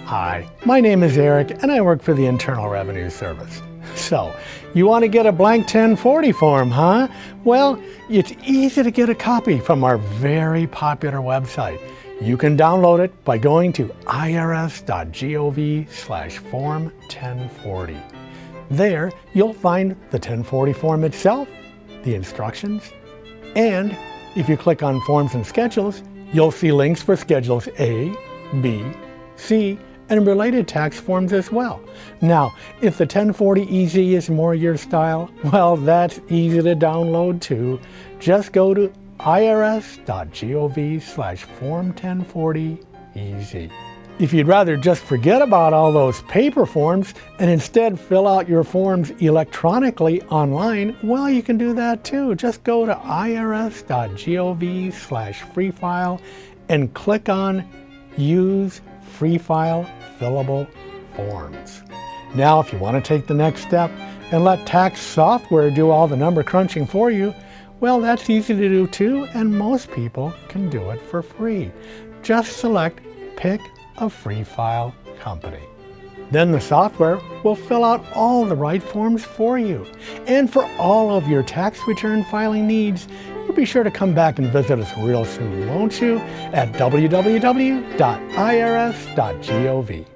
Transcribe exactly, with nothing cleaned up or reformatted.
Hi, my name is Eric and I work for the Internal Revenue Service. So, you want to get a blank ten forty form, huh? Well, it's easy to get a copy from our very popular website. You can download it by going to irs.gov slash form 1040. There, you'll find the ten forty form itself, the instructions, and if you click on Forms and Schedules, you'll see links for Schedules A, B, C, and related tax forms as well. Now, if the ten forty E Z is more your style, well, that's easy to download too. Just go to irs.gov slash form 1040 E Z. If you'd rather just forget about all those paper forms and instead fill out your forms electronically online, well, you can do that too. Just go to irs.gov slash freefile and click on Use Free File Fillable Forms. Now, if you want to take the next step and let tax software do all the number crunching for you, well, that's easy to do too, and most people can do it for free. Just select Pick a Free File Company. Then the software will fill out all the right forms for you. And for all of your tax return filing needs, you'll be sure to come back and visit us real soon, won't you? At w w w dot i r s dot gov.